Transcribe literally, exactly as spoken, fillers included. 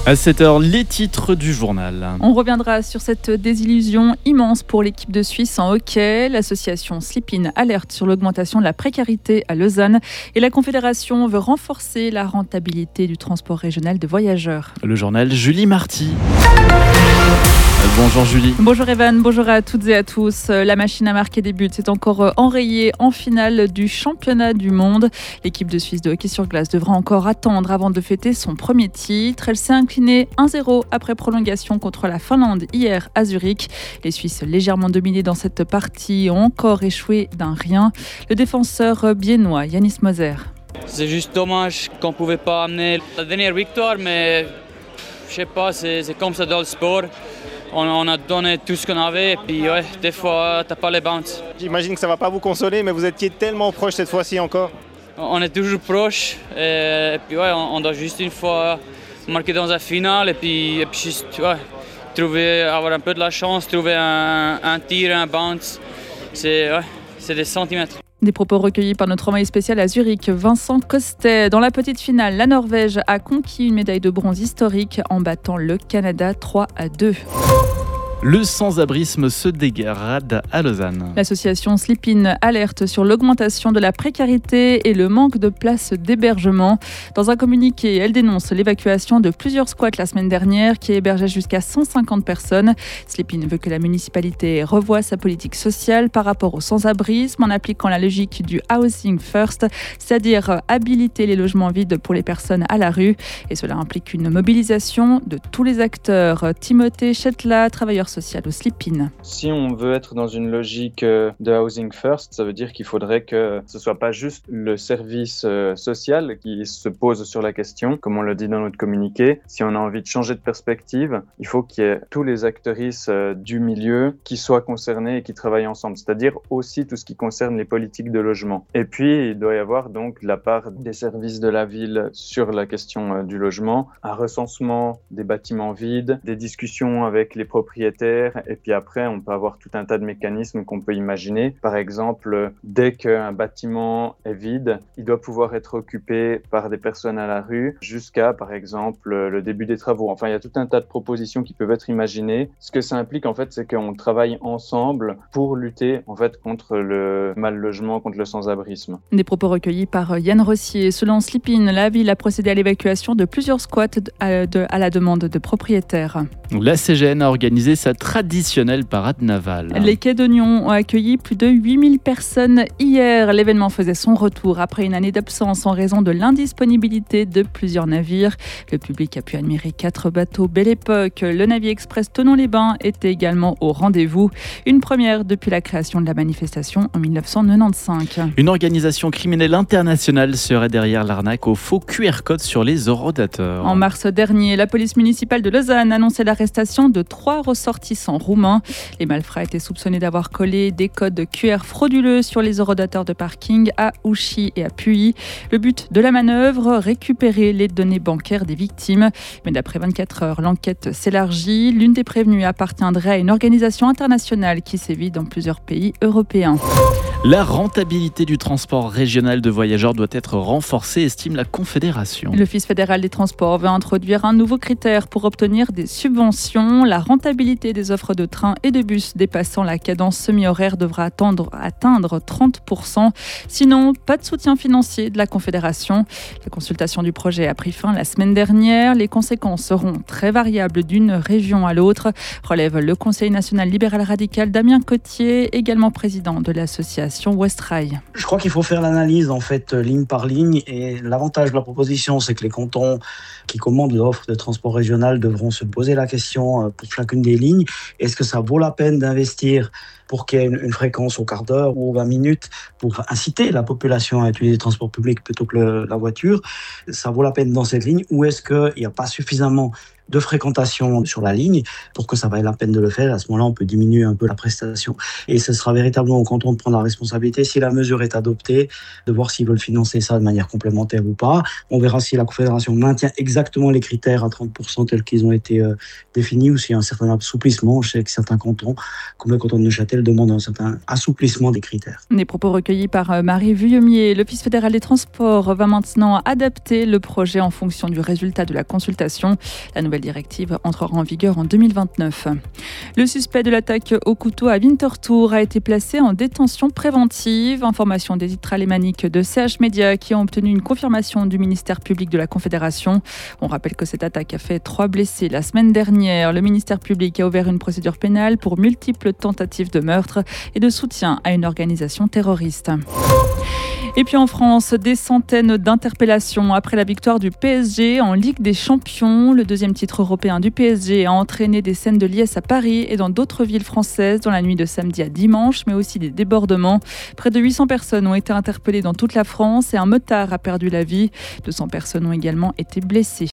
À sept heures, les titres du journal. On reviendra sur cette désillusion immense pour l'équipe de Suisse en hockey. L'association Slip-In alerte sur l'augmentation de la précarité à Lausanne et la Confédération veut renforcer la rentabilité du transport régional de voyageurs. Le journal Julie Marty. Bonjour Julie. Bonjour Evan, bonjour à toutes et à tous. La machine à marquer des buts s'est encore enrayée en finale du championnat du monde. L'équipe de Suisse de hockey sur glace devra encore attendre avant de fêter son premier titre. Elle s'est inclinée un zéro après prolongation contre la Finlande hier à Zurich. Les Suisses légèrement dominés dans cette partie ont encore échoué d'un rien. Le défenseur biennois Yannis Moser. C'est juste dommage qu'on ne pouvait pas amener la dernière victoire, mais je sais pas, c'est, c'est comme ça dans le sport. On, on a donné tout ce qu'on avait et puis ouais, des fois, t'as pas les bounces. J'imagine que ça va pas vous consoler, mais vous étiez tellement proche cette fois-ci encore. On est toujours proche et, et puis ouais, on, on doit juste une fois marquer dans la finale et puis, et puis juste ouais, trouver, avoir un peu de la chance, trouver un, un tir, un bounce. C'est, ouais, c'est des centimètres. Des propos recueillis par notre envoyé spécial à Zurich, Vincent Costet. Dans la petite finale, la Norvège a conquis une médaille de bronze historique en battant le Canada trois à deux. Le sans-abrisme se dégrade à Lausanne. L'association Slip-In alerte sur l'augmentation de la précarité et le manque de places d'hébergement. Dans un communiqué, elle dénonce l'évacuation de plusieurs squats la semaine dernière qui hébergeaient jusqu'à cent cinquante personnes. Slip-In veut que la municipalité revoie sa politique sociale par rapport au sans-abrisme en appliquant la logique du Housing First, c'est-à-dire habiliter les logements vides pour les personnes à la rue. Et cela implique une mobilisation de tous les acteurs. Timothée Chetla, travailleur social au Slip-In. Si on veut être dans une logique de Housing First, ça veut dire qu'il faudrait que ce soit pas juste le service social qui se pose sur la question, comme on le dit dans notre communiqué. Si on a envie de changer de perspective, il faut qu'il y ait tous les actrices du milieu qui soient concernés et qui travaillent ensemble, c'est-à-dire aussi tout ce qui concerne les politiques de logement. Et puis, il doit y avoir donc de la part des services de la ville sur la question du logement, un recensement des bâtiments vides, des discussions avec les propriétaires. Et puis après, on peut avoir tout un tas de mécanismes qu'on peut imaginer. Par exemple, dès qu'un bâtiment est vide, il doit pouvoir être occupé par des personnes à la rue jusqu'à, par exemple, le début des travaux. Enfin, il y a tout un tas de propositions qui peuvent être imaginées. Ce que ça implique, en fait, c'est qu'on travaille ensemble pour lutter, en fait, contre le mal-logement, contre le sans-abrisme. Des propos recueillis par Yann Rossier. Selon Slip-In, la ville a procédé à l'évacuation de plusieurs squats à, de, à la demande de propriétaires. La C G N a organisé sa traditionnelle parade navale. Les quais d'Oignon ont accueilli plus de huit mille personnes hier. L'événement faisait son retour après une année d'absence en raison de l'indisponibilité de plusieurs navires. Le public a pu admirer quatre bateaux Belle Époque. Le navire express Thonon-les-Bains était également au rendez-vous. Une première depuis la création de la manifestation en dix-neuf cent quatre-vingt-quinze. Une organisation criminelle internationale serait derrière l'arnaque au faux Q R code sur les horodateurs. En mars dernier, la police municipale de Lausanne annonçait l'arrestation de trois ressortissants roumains. Les malfrats étaient soupçonnés d'avoir collé des codes Q R frauduleux sur les horodateurs de parking à Ouchy et à Puy. Le but de la manœuvre, récupérer les données bancaires des victimes. Mais d'après vingt-quatre heures, l'enquête s'élargit. L'une des prévenues appartiendrait à une organisation internationale qui sévit dans plusieurs pays européens. La rentabilité du transport régional de voyageurs doit être renforcée, estime la Confédération. L'Office fédéral des transports veut introduire un nouveau critère pour obtenir des subventions. La rentabilité des offres de train et de bus dépassant la cadence semi-horaire devra attendre, atteindre trente pour cent. Sinon, pas de soutien financier de la Confédération. La consultation du projet a pris fin la semaine dernière. Les conséquences seront très variables d'une région à l'autre, relève le Conseil national libéral radical Damien Cotier, également président de l'association Westrail. Je crois qu'il faut faire l'analyse en fait ligne par ligne et l'avantage de la proposition, c'est que les cantons qui commandent l'offre de transport régional devront se poser la question pour chacune des lignes. Est-ce que ça vaut la peine d'investir pour qu'il y ait une, une fréquence au quart d'heure ou aux vingt minutes pour inciter la population à utiliser les transports publics plutôt que le, la voiture? Ça vaut la peine dans cette ligne ou est-ce qu'il n'y a pas suffisamment de fréquentation sur la ligne pour que ça vaille la peine de le faire? À ce moment-là, on peut diminuer un peu la prestation. Et ce sera véritablement au canton de prendre la responsabilité, si la mesure est adoptée, de voir s'ils veulent financer ça de manière complémentaire ou pas. On verra si la Confédération maintient exactement les critères à trente pour cent tels qu'ils ont été euh, définis ou s'il y a un certain assouplissement. Je sais que certains cantons, comme le canton de Neuchâtel, elle demande un certain assouplissement des critères. Des propos recueillis par Marie Vuillemier. L'Office fédéral des transports va maintenant adapter le projet en fonction du résultat de la consultation. La nouvelle directive entrera en vigueur en deux mille vingt-neuf. Le suspect de l'attaque au couteau à Winterthur a été placé en détention préventive. Information des titres alémaniques de C H Média qui ont obtenu une confirmation du ministère public de la Confédération. On rappelle que cette attaque a fait trois blessés la semaine dernière. Le ministère public a ouvert une procédure pénale pour multiples tentatives de meurtre et de soutien à une organisation terroriste. Et puis en France, des centaines d'interpellations après la victoire du P S G en Ligue des Champions. Le deuxième titre européen du P S G a entraîné des scènes de liesse à Paris et dans d'autres villes françaises dans la nuit de samedi à dimanche, mais aussi des débordements. Près de huit cents personnes ont été interpellées dans toute la France et un motard a perdu la vie. deux cents personnes ont également été blessées.